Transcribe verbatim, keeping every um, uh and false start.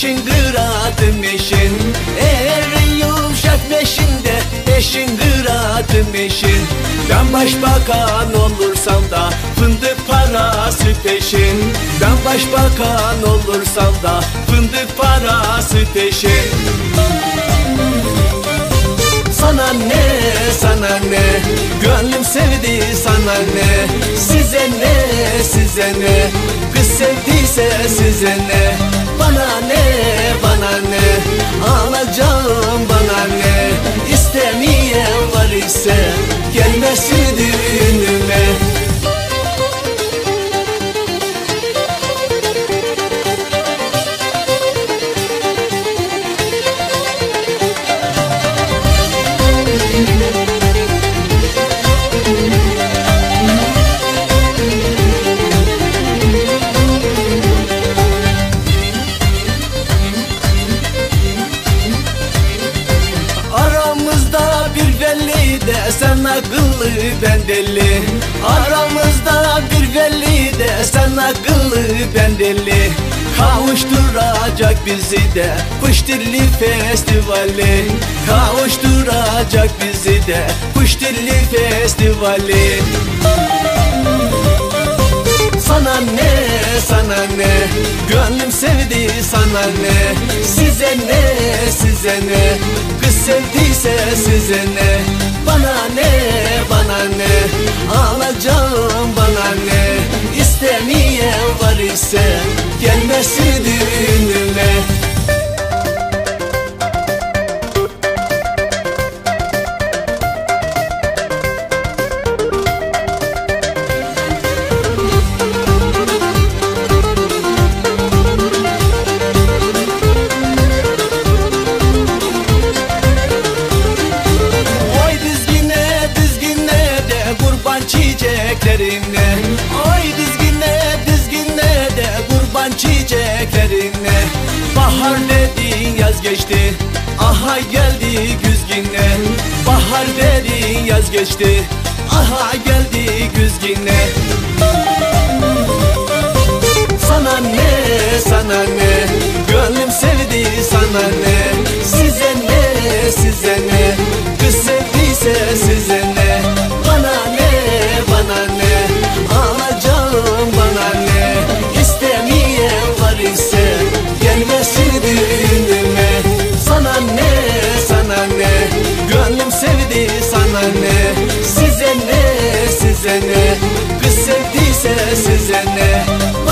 eşin kıratım eşin. Eğer yumuşak meşinde eşin kıratım eşin. Ben başbakan olursam da fındık parası peşin. Ben başbakan olursam da fındık parası peşin. Sana ne, sana ne, gönlüm sevdi sana ne. Size ne, size ne, kız sevdiyse size ne. Bana ne, bana ne, alacağım bana ne. İstemeyen var ise gelmesin düğünüme. Aramızda bir belli de sen akıllı ben deli. Aramızda bir belli de sen akıllı ben deli. Kavuşturacak bizi de Kuştilli Festivali. Kavuşturacak bizi de Kuştilli Festivali. Sana ne, sana ne, gönlüm sevdi sana ne. Size ne, size ne, kız sevdiyse size ne. Bana ne, bana ne, alacağım bana ne. İstemeyen var ise gelmesin düğünüme. Çiçeklerine, oy dizgine, dizgine de kurban çiçeklerine. Bahar dedin yaz geçti, aha geldi güzgine. Bahar dedin yaz geçti, aha geldi güzgine. Sana ne, sana ne, gönlüm sevdi sana ne. Size ne, size ne, kız sevdiyse size ne. Bana ne, bana ne, alacağım bana ne. İstemeyen var ise gelmesin düğünüme. Sana ne, sana ne, gönlüm sevdi sana ne. Size ne, size ne, kız sevdiyse size ne.